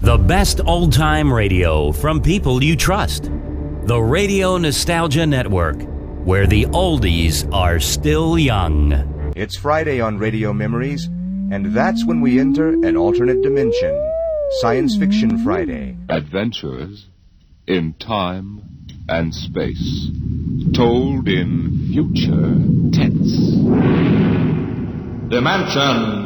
The best old-time radio from people you trust. The Radio Nostalgia Network, where the oldies are still young. It's Friday on Radio Memories, and that's when we enter an alternate dimension. Science Fiction Friday. Adventures in time and space, told in future tense. Dimension.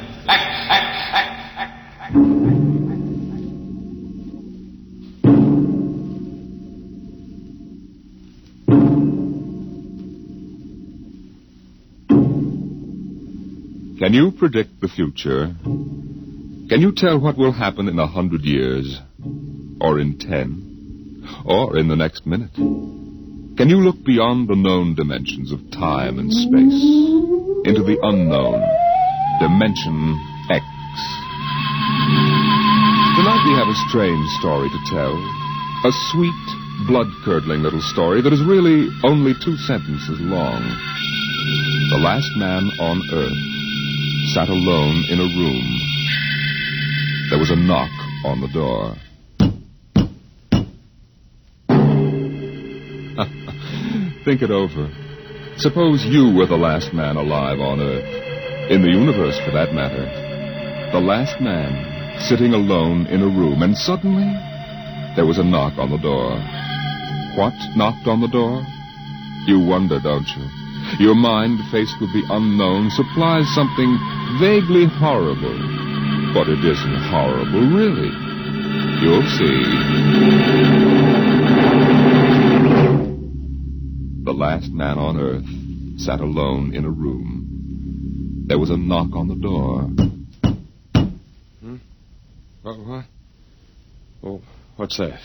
Can you predict the future? Can you tell what will happen in 100 years? Or in 10? Or in the next minute? Can you look beyond the known dimensions of time and space into the unknown, Dimension X? Tonight we have a strange story to tell. A sweet, blood-curdling little story that is really only 2 sentences long. The last man on Earth sat alone in a room. There was a knock on the door. Think it over. Suppose you were the last man alive on Earth, in the universe for that matter. The last man sitting alone in a room, and suddenly there was a knock on the door. What knocked on the door? You wonder, don't you? Your mind, faced with the unknown, supplies something vaguely horrible. But it isn't horrible, really. You'll see. The last man on Earth sat alone in a room. There was a knock on the door. What? Oh, what's that?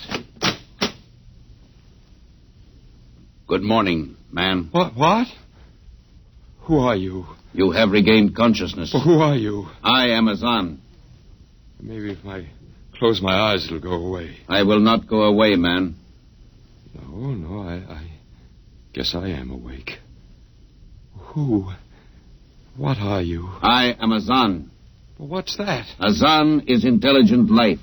Good morning, man. What? Who are you? You have regained consciousness. Well, who are you? I am Azan. Maybe if I close my eyes, it'll go away. I will not go away, man. No, I guess I am awake. Who? What are you? I am Azan. Well, what's that? Azan is intelligent life.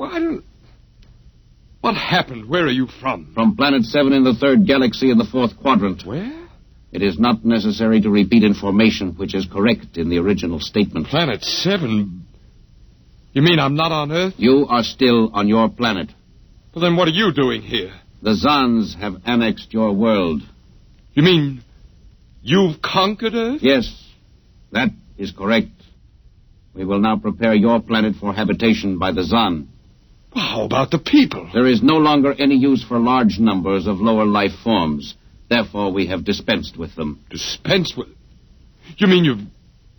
What happened? Where are you from? From Planet 7 in the 3rd galaxy in the 4th quadrant. Where? It is not necessary to repeat information which is correct in the original statement. Planet 7? You mean I'm not on Earth? You are still on your planet. Well, then what are you doing here? The Zans have annexed your world. You mean you've conquered Earth? Yes, that is correct. We will now prepare your planet for habitation by the Zan. Well, how about the people? There is no longer any use for large numbers of lower life forms. Therefore, we have dispensed with them. Dispensed with? You mean you've...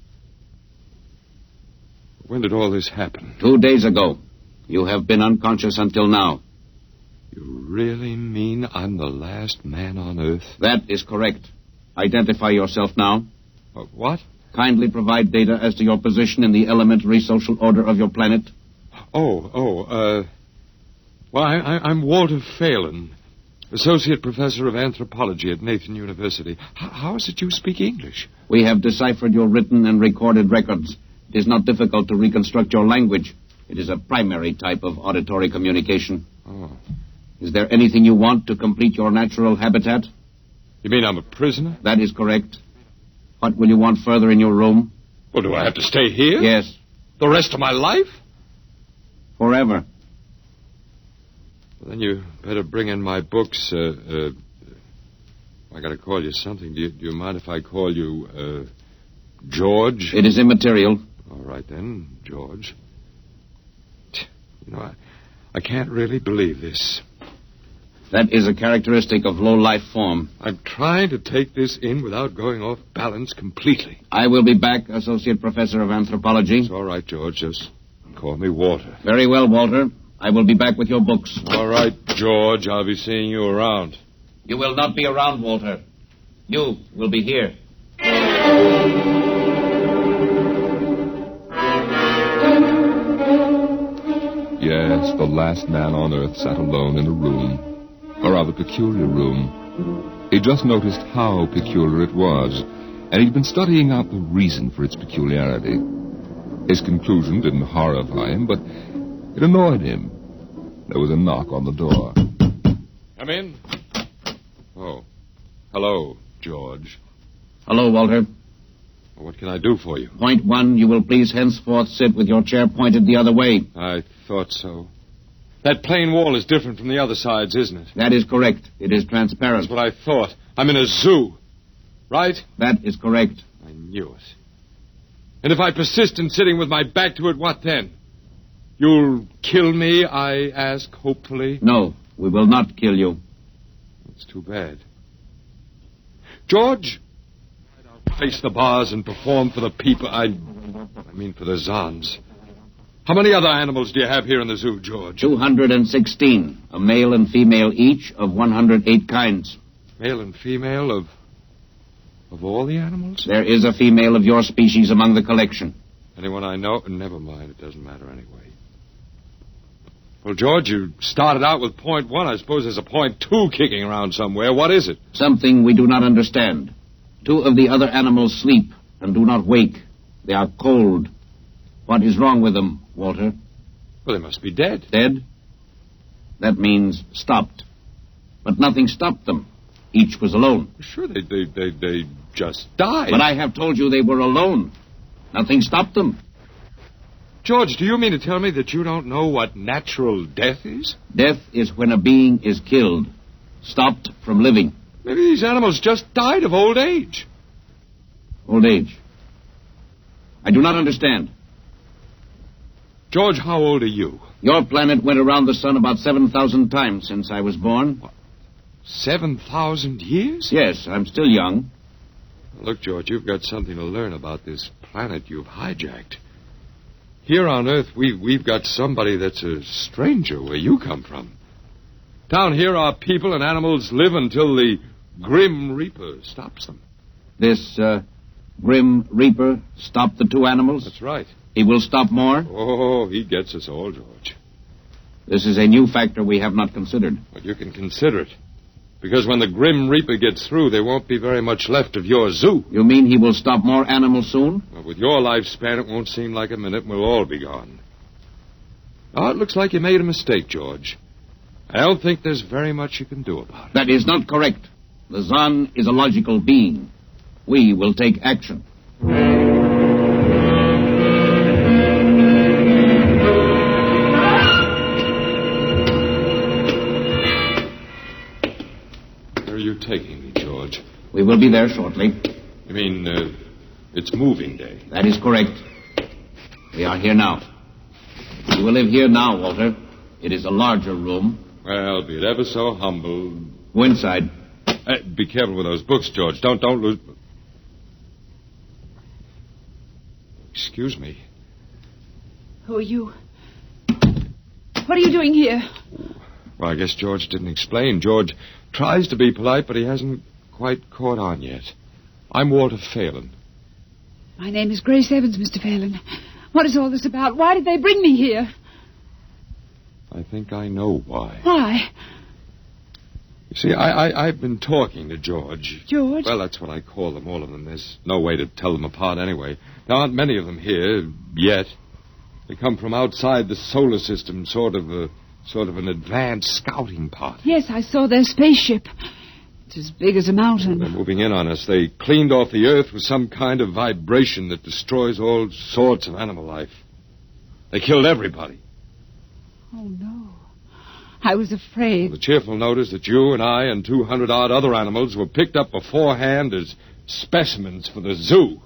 When did all this happen? 2 days ago. You have been unconscious until now. You really mean I'm the last man on Earth? That is correct. Identify yourself now. What? Kindly provide data as to your position in the elementary social order of your planet. Well, I'm Walter Phelan, Associate Professor of Anthropology at Nathan University. How is it you speak English? We have deciphered your written and recorded records. It is not difficult to reconstruct your language. It is a primary type of auditory communication. Oh. Is there anything you want to complete your natural habitat? You mean I'm a prisoner? That is correct. What will you want further in your room? Well, do I have to stay here? Yes. The rest of my life? Forever. Well, then you better bring in my books. I got to call you something. Do you mind if I call you, George? It is immaterial. All right, then, George. You know, I can't really believe this. That is a characteristic of low-life form. I'm trying to take this in without going off balance completely. I will be back, Associate Professor of Anthropology. It's all right, George. Just call me Walter. Very well, Walter. I will be back with your books. All right, George. I'll be seeing you around. You will not be around, Walter. You will be here. Yes, the last man on Earth sat alone in a room. A rather peculiar room. He just noticed how peculiar it was, and he'd been studying out the reason for its peculiarity. His conclusion didn't horrify him, but It annoyed him. There was a knock on the door. Come in. Oh. Hello, George. Hello, Walter. What can I do for you? Point 1, you will please henceforth sit with your chair pointed the other way. I thought so. That plain wall is different from the other sides, isn't it? That is correct. It is transparent. That's what I thought. I'm in a zoo. Right? That is correct. I knew it. And if I persist in sitting with my back to it, what then? You'll kill me, I ask, hopefully? No, we will not kill you. That's too bad. George, I'll face the bars and perform for the people. I mean for the Zons. How many other animals do you have here in the zoo, George? 216. A male and female each of 108 kinds. Male and female of all the animals? There is a female of your species among the collection. Anyone I know? Never mind. It doesn't matter anyway. Well, George, you started out with point 1. I suppose there's a point 2 kicking around somewhere. What is it? Something we do not understand. 2 of the other animals sleep and do not wake. They are cold. What is wrong with them, Walter? Well, they must be dead. Dead? That means stopped. But nothing stopped them. Each was alone. Sure, they just died. But I have told you they were alone. Nothing stopped them. George, do you mean to tell me that you don't know what natural death is? Death is when a being is killed, stopped from living. Maybe these animals just died of old age. Old age? I do not understand. George, how old are you? Your planet went around the sun about 7,000 times since I was born. What? 7,000 years? Yes, I'm still young. Look, George, you've got something to learn about this planet you've hijacked. Here on Earth, we've got somebody that's a stranger where you come from. Down here, our people and animals live until the Grim Reaper stops them. This, Grim Reaper stopped the 2 animals? That's right. He will stop more? Oh, he gets us all, George. This is a new factor we have not considered. But you can consider it. Because when the Grim Reaper gets through, there won't be very much left of your zoo. You mean he will stop more animals soon? Well, with your lifespan, it won't seem like a minute and we'll all be gone. Oh, it looks like you made a mistake, George. I don't think there's very much you can do about it. That is not correct. The Zon is a logical being. We will take action. Taking me, George. We will be there shortly. You mean, it's moving day? That is correct. We are here now. You will live here now, Walter. It is a larger room. Well, be it ever so humble. Go inside. Be careful with those books, George. Don't lose... Excuse me. Who are you? What are you doing here? Well, I guess George didn't explain. George tries to be polite, but he hasn't quite caught on yet. I'm Walter Phelan. My name is Grace Evans, Mr. Phelan. What is all this about? Why did they bring me here? I think I know why. Why? You see, I've been talking to George. George? Well, that's what I call them, all of them. There's no way to tell them apart anyway. There aren't many of them here, yet. They come from outside the solar system, sort of an advanced scouting party. Yes, I saw their spaceship. It's as big as a mountain. They're moving in on us. They cleaned off the Earth with some kind of vibration that destroys all sorts of animal life. They killed everybody. Oh, no. I was afraid. The cheerful note is that you and I and 200-odd other animals were picked up beforehand as specimens for the zoo.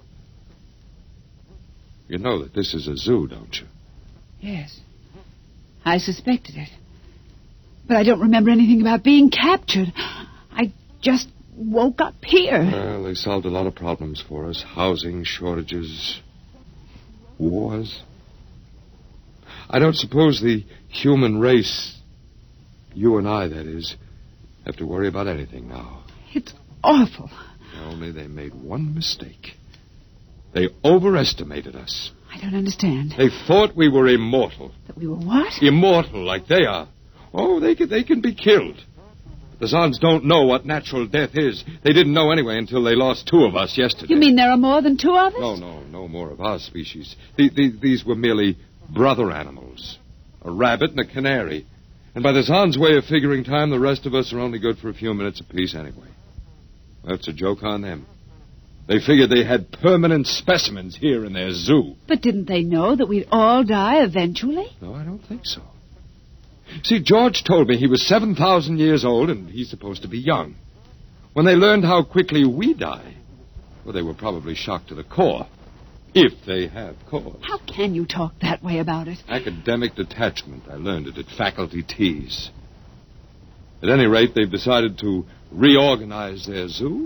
You know that this is a zoo, don't you? Yes. I suspected it. But I don't remember anything about being captured. I just woke up here. Well, they solved a lot of problems for us. Housing shortages, wars. I don't suppose the human race, you and I, that is, have to worry about anything now. It's awful. Only they made one mistake. They overestimated us. I don't understand. They thought we were immortal. That we were what? Immortal, like they are. Oh, they can be killed. The Zons don't know what natural death is. They didn't know anyway until they lost 2 of us yesterday. You mean there are more than 2 of us? No more of our species. These were merely brother animals. a rabbit, and a canary. And by the Zan's way of figuring time, the rest of us are only good for a few minutes apiece anyway. That's a joke on them. They figured they had permanent specimens here in their zoo. But didn't they know that we'd all die eventually? No, I don't think so. See, George told me he was 7,000 years old, and he's supposed to be young. When they learned how quickly we die, well, they were probably shocked to the core. If they have cause. How can you talk that way about it? Academic detachment. I learned it at faculty teas. At any rate, they've decided to reorganize their zoo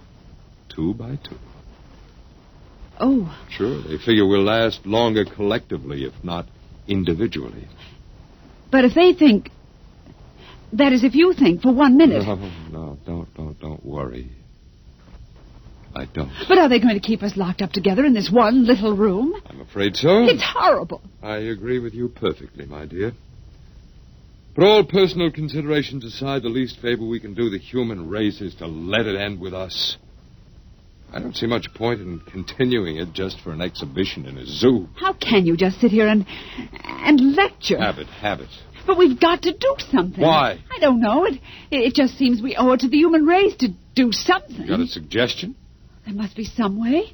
2 by 2. Oh. Sure, they figure we'll last longer collectively, if not individually. But if they think... That is, if you think for 1 minute... No, don't worry. I don't. But are they going to keep us locked up together in this one little room? I'm afraid so. It's horrible. I agree with you perfectly, my dear. But all personal considerations aside, the least favor we can do the human race is to let it end with us. I don't see much point in continuing it just for an exhibition in a zoo. How can you just sit here and lecture? Habit. But we've got to do something. Why? I don't know. It just seems we owe it to the human race to do something. You got a suggestion? There must be some way.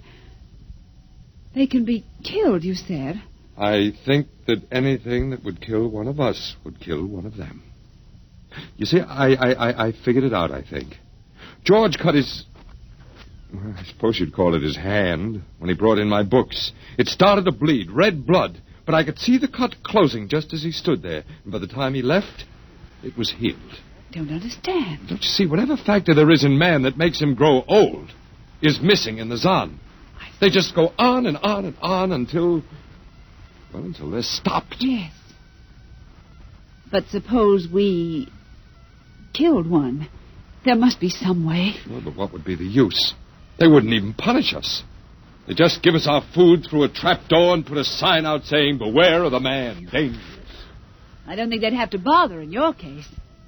They can be killed, you said. I think that anything that would kill one of us would kill one of them. You see, I figured it out, I think. George cut his... I suppose you'd call it his hand when he brought in my books. It started to bleed, red blood, but I could see the cut closing just as he stood there. And by the time he left, it was healed. I don't understand. Don't you see, whatever factor there is in man that makes him grow old is missing in the Zan. They just go on and on and on until they're stopped. Yes. But suppose we killed one. There must be some way. Well, but what would be the use? They wouldn't even punish us. They just give us our food through a trap door and put a sign out saying, "Beware of the man, dangerous." I don't think they'd have to bother in your case.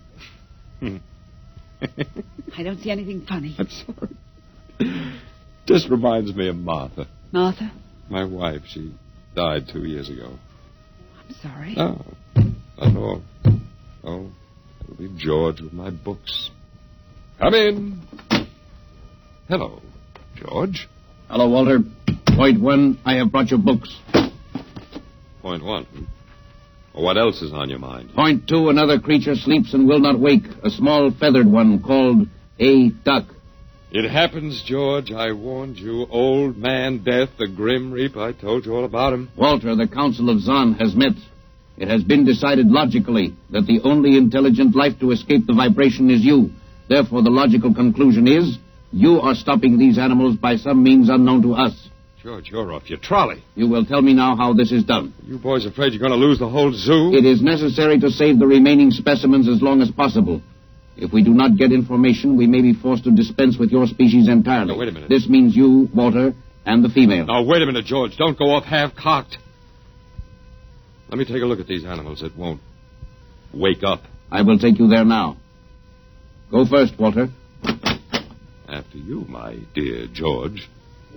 I don't see anything funny. I'm sorry. Just reminds me of Martha. Martha? My wife. She died 2 years ago. I'm sorry. No, not at all. Oh, it'll be George with my books. Come in. Hello, George. Hello, Walter. Point 1, I have brought your books. Point 1. Well, what else is on your mind? Point 2, another creature sleeps and will not wake. A small feathered one called a duck. It happens, George. I warned you. Old Man Death, the Grim Reaper. I told you all about him. Walter, the Council of Zan has met. It has been decided logically that the only intelligent life to escape the vibration is you. Therefore, the logical conclusion is you are stopping these animals by some means unknown to us. George, you're off your trolley. You will tell me now how this is done. You boys afraid you're going to lose the whole zoo? It is necessary to save the remaining specimens as long as possible. If we do not get information, we may be forced to dispense with your species entirely. No, wait a minute. This means you, Walter, and the female. Now, wait a minute, George. Don't go off half-cocked. Let me take a look at these animals that won't wake up. I will take you there now. Go first, Walter. After you, my dear George.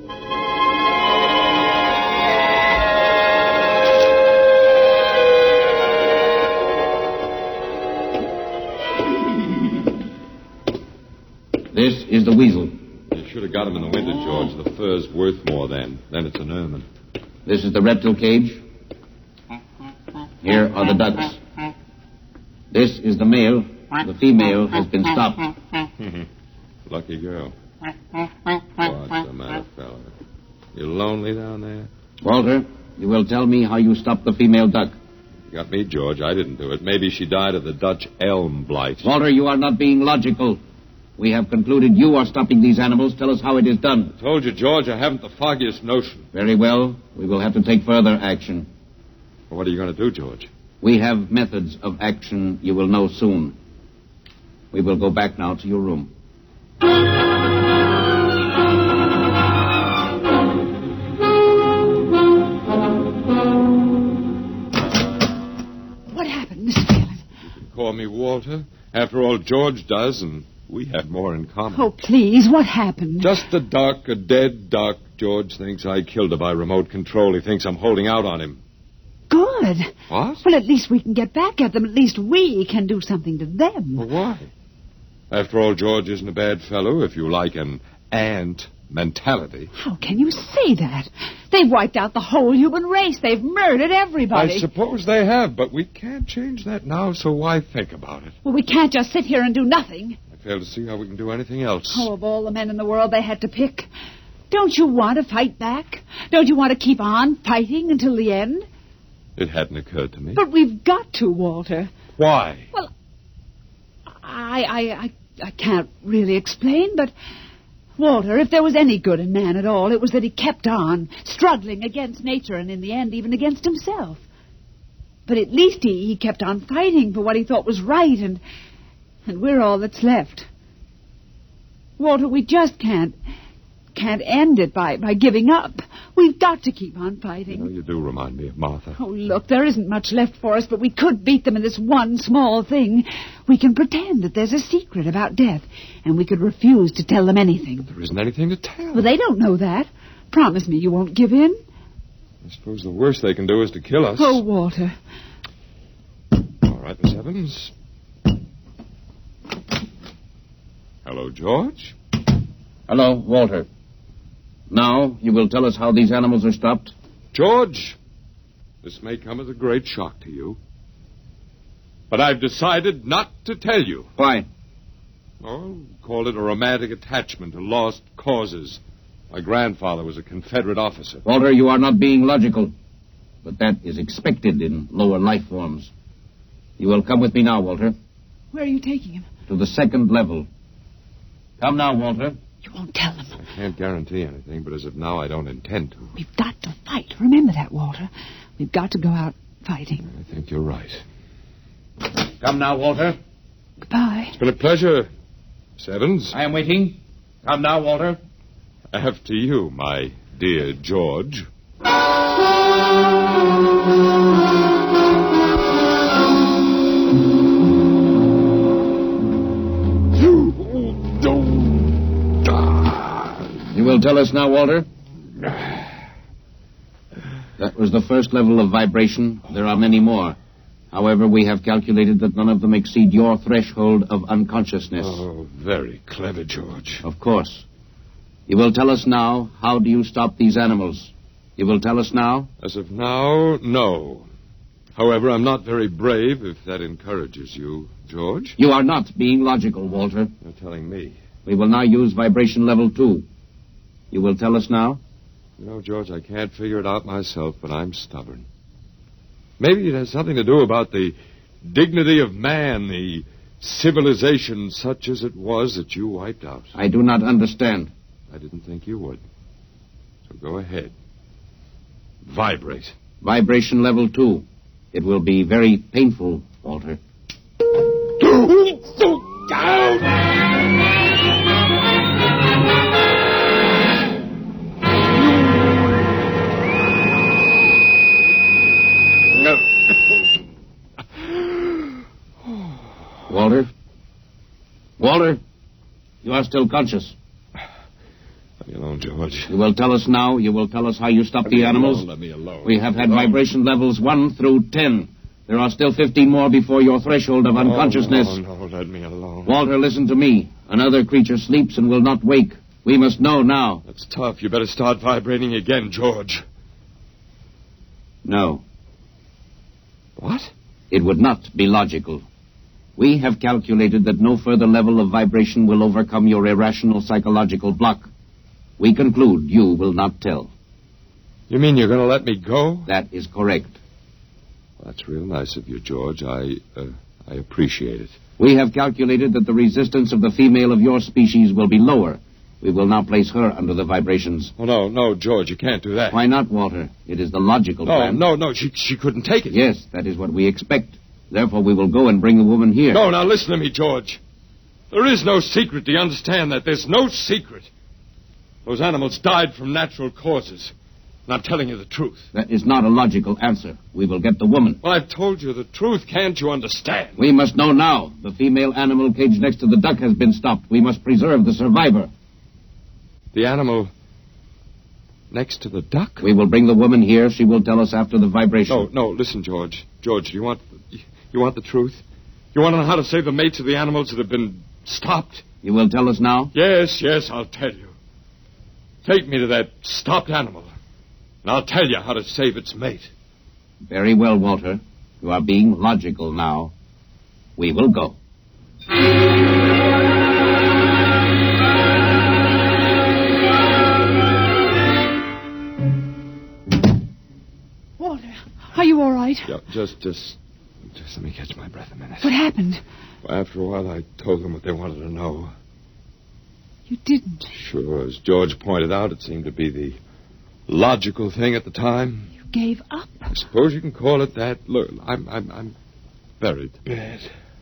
This is the weasel. You should have got him in the winter, George. The fur's worth more then. Then it's an ermine. This is the reptile cage. Here are the ducks. This is the male. The female has been stopped. Lucky girl. What's the matter, fella? You lonely down there? Walter, you will tell me how you stopped the female duck. You got me, George. I didn't do it. Maybe she died of the Dutch elm blight. Walter, you are not being logical. We have concluded you are stopping these animals. Tell us how it is done. I told you, George, I haven't the foggiest notion. Very well. We will have to take further action. Well, what are you going to do, George? We have methods of action you will know soon. We will go back now to your room. What happened, Mr. Phelan? You can call me Walter. After all, George does, and we have more in common. Oh, please, what happened? Just a duck, a dead duck. George thinks I killed her by remote control. He thinks I'm holding out on him. Good. What? Well, at least we can get back at them. At least we can do something to them. Well, why? After all, George isn't a bad fellow, if you like an ant mentality. How can you say that? They've wiped out the whole human race. They've murdered everybody. I suppose they have, but we can't change that now, so why think about it? Well, we can't just sit here and do nothing. I fail to see how we can do anything else. Oh, of all the men in the world they had to pick. Don't you want to fight back? Don't you want to keep on fighting until the end? It hadn't occurred to me. But we've got to, Walter. Why? Well, I can't really explain, but... Walter, if there was any good in man at all, it was that he kept on, struggling against nature and in the end even against himself. But at least he kept on fighting for what he thought was right, and we're all that's left. Walter, we just can't end it by giving up. We've got to keep on fighting. You do remind me of Martha. Oh, look, there isn't much left for us, but we could beat them in this one small thing. We can pretend that there's a secret about death, and we could refuse to tell them anything. There isn't anything to tell. Well, they don't know that. Promise me you won't give in. I suppose the worst they can do is to kill us. Oh, Walter. All right, Miss Evans. Hello, George. Hello, Walter. Now, you will tell us how these animals are stopped? George, this may come as a great shock to you, but I've decided not to tell you. Why? Oh, call it a romantic attachment to lost causes. My grandfather was a Confederate officer. Walter, you are not being logical, but that is expected in lower life forms. You will come with me now, Walter. Where are you taking him? To the second level. Come now, Walter. You won't tell them. I can't guarantee anything, but as of now, I don't intend to. We've got to fight. Remember that, Walter. We've got to go out fighting. I think you're right. Come now, Walter. Goodbye. It's been a pleasure, Miss Evans. I am waiting. Come now, Walter. After you, my dear George. You will tell us now, Walter? That was the first level of vibration. There are many more. However, we have calculated that none of them exceed your threshold of unconsciousness. Oh, very clever, George. Of course. You will tell us now, how do you stop these animals? You will tell us now? As of now, no. However, I'm not very brave, if that encourages you, George. You are not being logical, Walter. You're telling me. We will now use vibration level 2. You will tell us now? You know, George, I can't figure it out myself, but I'm stubborn. Maybe it has something to do about the dignity of man, the civilization such as it was that you wiped out. I do not understand. I didn't think you would. So go ahead. Vibrate. Vibration level 2. It will be very painful, Walter. Walter? Walter? You are still conscious. Leave me alone, George. You will tell us now. You will tell us how you stop the animals. Let me alone. We have had vibration levels 1 through 10. There are still 15 more before your threshold of unconsciousness. No, let me alone. Walter, listen to me. Another creature sleeps and will not wake. We must know now. That's tough. You better start vibrating again, George. No. What? It would not be logical. We have calculated that no further level of vibration will overcome your irrational psychological block. We conclude you will not tell. You mean you're going to let me go? That is correct. Well, that's real nice of you, George. I appreciate it. We have calculated that the resistance of the female of your species will be lower. We will now place her under the vibrations. Oh, no, George, you can't do that. Why not, Walter? It is the logical plan. No, she couldn't take it. Yes, that is what we expect. Therefore, we will go and bring the woman here. No, now listen to me, George. There is no secret. Do you understand that? There's no secret. Those animals died from natural causes. And I'm telling you the truth. That is not a logical answer. We will get the woman. Well, I've told you the truth. Can't you understand? We must know now. The female animal caged next to the duck has been stopped. We must preserve the survivor. The animal next to the duck? We will bring the woman here. She will tell us after the vibration. No, listen, George. George, you want the truth? You want to know how to save the mates of the animals that have been stopped? You will tell us now? Yes, I'll tell you. Take me to that stopped animal, and I'll tell you how to save its mate. Very well, Walter. You are being logical now. We will go. Walter, are you all right? Yeah, just let me catch my breath a minute. What happened? Well, after a while, I told them what they wanted to know. You didn't. Sure, as George pointed out, it seemed to be the logical thing at the time. You gave up? I suppose you can call it that. Look, I'm very bad.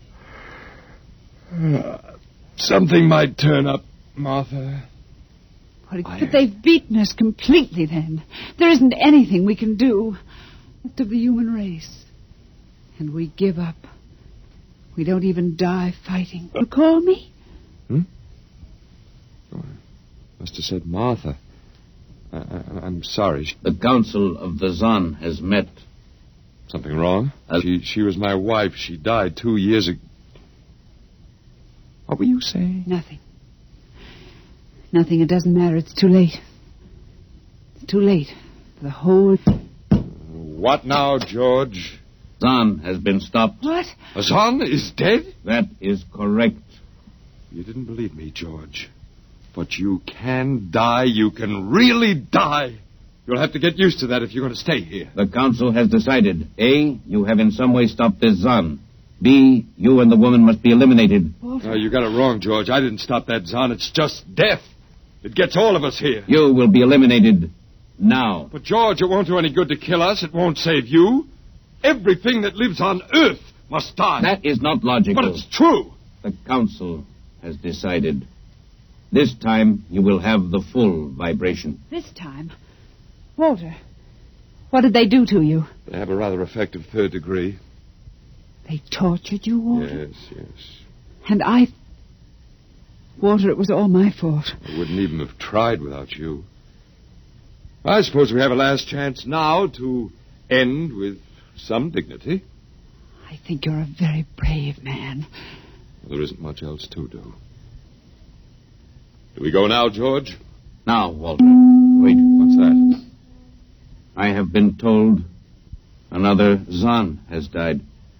Something might turn up, Martha. But they've beaten us completely then. There isn't anything we can do left of the human race. And we give up. We don't even die fighting. You call me? Oh, I must have said Martha. I'm sorry. The Council of the Zan has met. Something wrong? She was my wife. She died 2 years ago. What were you saying? Nothing. Nothing. It doesn't matter. It's too late. It's too late. The whole... What now, George? Zan has been stopped. What? Zan is dead? That is correct. You didn't believe me, George. But you can die. You can really die. You'll have to get used to that if you're going to stay here. The Council has decided. A, you have in some way stopped this Zan. B, you and the woman must be eliminated. No, you got it wrong, George. I didn't stop that Zan. It's just death. It gets all of us here. You will be eliminated now. But, George, it won't do any good to kill us. It won't save you. Everything that lives on Earth must die. That is not logical. But it's true. The Council has decided. This time, you will have the full vibration. This time? Walter, what did they do to you? They have a rather effective third degree. They tortured you, Walter? Yes. And Walter, it was all my fault. I wouldn't even have tried without you. I suppose we have a last chance now to end with some dignity. I think you're a very brave man. There isn't much else to do. Do we go now, George? Now, Walter. Wait. What's that? I have been told another Zan has died.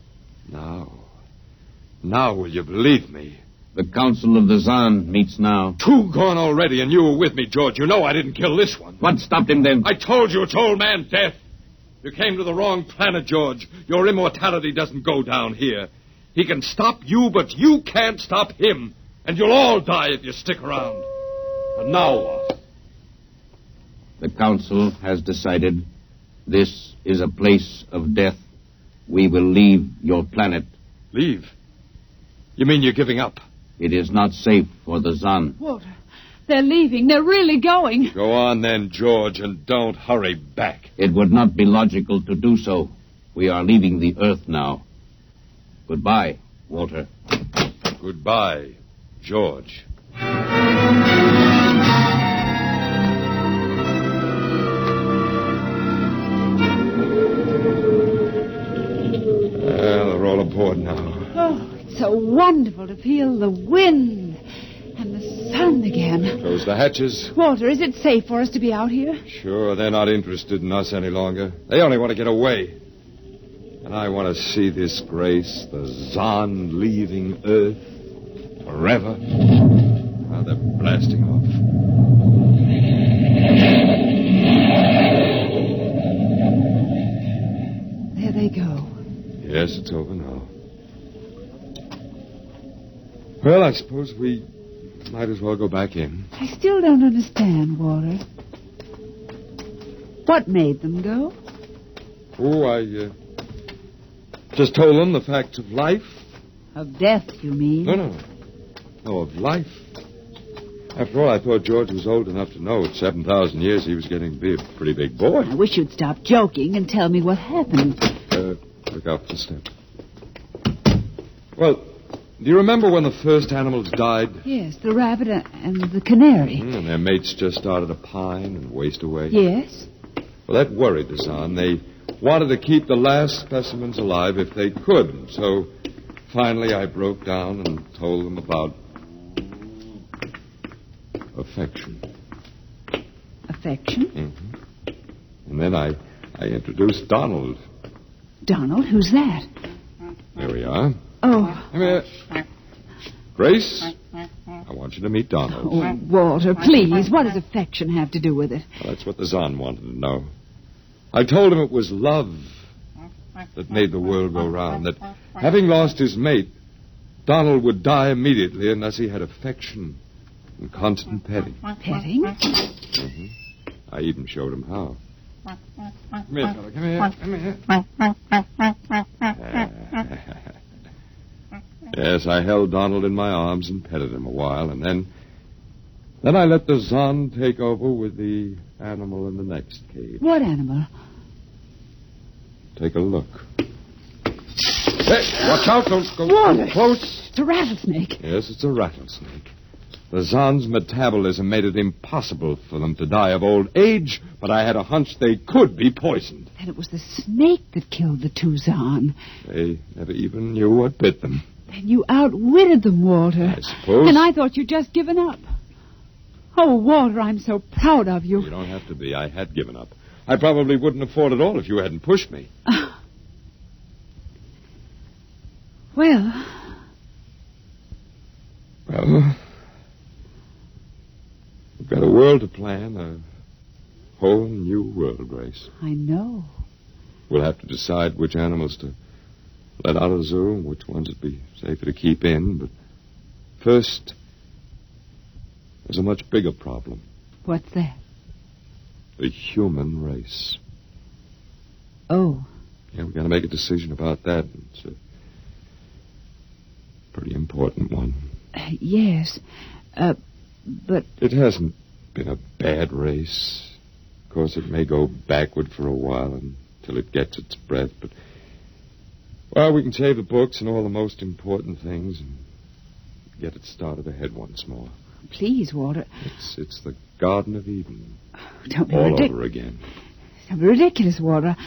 Now will you believe me? The Council of the Zan meets now. 2 gone already, and you were with me, George. You know I didn't kill this one. What stopped him then? I told you it's old man death. You came to the wrong planet, George. Your immortality doesn't go down here. He can stop you, but you can't stop him. And you'll all die if you stick around. And now what? The Council has decided this is a place of death. We will leave your planet. Leave? You mean you're giving up? It is not safe for the Zan. Walter, they're leaving. They're really going. Go on then, George, and don't hurry back. It would not be logical to do so. We are leaving the Earth now. Goodbye, Walter. Goodbye, George. Well, they're all aboard now. Oh, it's so wonderful to feel the wind and the sun again. Close the hatches. Walter, is it safe for us to be out here? Sure, they're not interested in us any longer. They only want to get away. And I want to see this grace, the Zan leaving Earth forever. Now they're blasting off. There they go. Yes, it's over now. Well, I suppose we might as well go back in. I still don't understand, Walter. What made them go? Oh, I just told them the facts of life. Of death, you mean? No, of life. After all, I thought George was old enough to know at 7,000 years he was getting to be a pretty big boy. I wish you'd stop joking and tell me what happened. Look out for the step. Well, Do you remember when the first animals died? Yes, the rabbit and the canary. And their mates just started to pine and waste away? Yes. Well, that worried the Zan. They wanted to keep the last specimens alive if they could. So finally I broke down and told them about affection. Affection? Mm-hmm. And then I introduced Donald. Donald? Who's that? There we are. Oh. Come here. Grace, I want you to meet Donald. Oh, Walter, please. What does affection have to do with it? Well, that's what the Zan wanted to know. I told him it was love that made the world go round, that having lost his mate, Donald would die immediately unless he had affection and constant petting. Petting? Mm-hmm. I even showed him how. Come here, fella. Come here. Yes, I held Donald in my arms and petted him a while, and then I let the Zan take over with the animal in the next cage. What animal? Take a look. Hey, watch out. Don't go Walter. too close. It's a rattlesnake. Yes, it's a rattlesnake. The Zan's metabolism made it impossible for them to die of old age, but I had a hunch they could be poisoned. Then it was the snake that killed the two Zan. They never even knew what bit them. Then you outwitted them, Walter. I suppose. And I thought you'd just given up. Oh, Walter, I'm so proud of you. You don't have to be. I had given up. I probably wouldn't have fought at all if you hadn't pushed me. Well, we've got a world to plan, a whole new world, Grace. I know. We'll have to decide which animals to let out of the zoo and which ones would be safer to keep in. But first, there's a much bigger problem. What's that? The human race. Oh. Yeah, we've got to make a decision about that. It's a pretty important one. Yes. But... It hasn't been a bad race. Of course, it may go backward for a while until it gets its breath, but... Well, we can save the books and all the most important things and get it started ahead once more. Please, Walter. It's the Garden of Eden. Don't be all over again. Don't be ridiculous, Walter.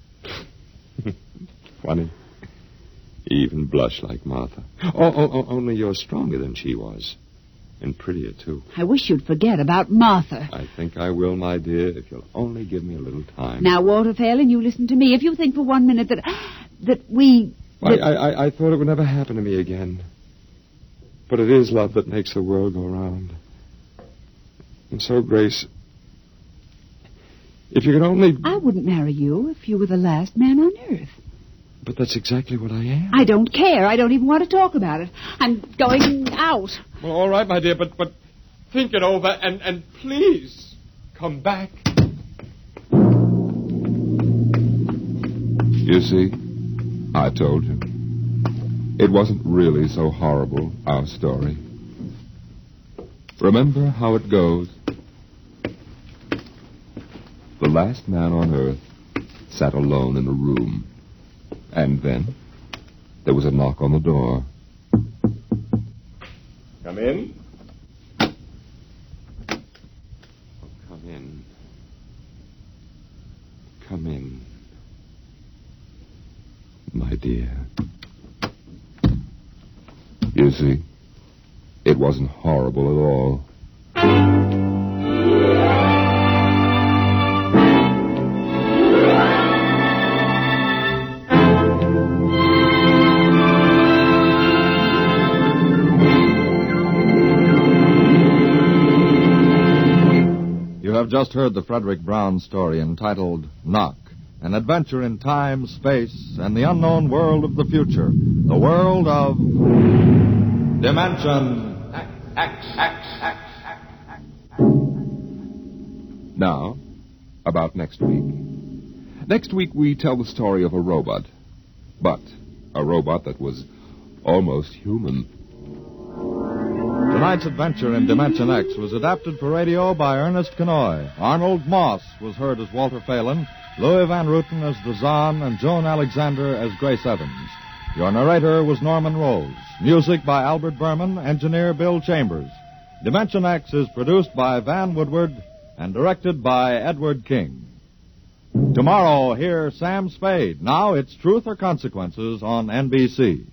Funny. You even blush like Martha. Only you're stronger than she was. And prettier, too. I wish you'd forget about Martha. I think I will, my dear, if you'll only give me a little time. Now, Walter Phelan, you listen to me. If you think for 1 minute that we... I thought it would never happen to me again. But it is love that makes the world go round. And so, Grace, if you could only... I wouldn't marry you if you were the last man on earth. But that's exactly what I am. I don't care. I don't even want to talk about it. I'm going out. Well, all right, my dear, but think it over and please come back. You see, I told you. It wasn't really so horrible, our story. Remember how it goes. The last man on earth sat alone in a room. And then there was a knock on the door. Come in. Oh, come in. Come in. My dear. You see, it wasn't horrible at all. You have just heard the Frederick Brown story entitled Knock, an adventure in time, space, and the unknown world of the future, the world of Dimension X. Now, about next week. Next week we tell the story of a robot. But a robot that was almost human. Tonight's adventure in Dimension X was adapted for radio by Ernest Kenoy. Arnold Moss was heard as Walter Phelan, Louis Van Rooten as the Zan, and Joan Alexander as Grace Evans. Your narrator was Norman Rose. Music by Albert Berman, engineer Bill Chambers. Dimension X is produced by Van Woodward and directed by Edward King. Tomorrow, hear Sam Spade. Now it's Truth or Consequences on NBC.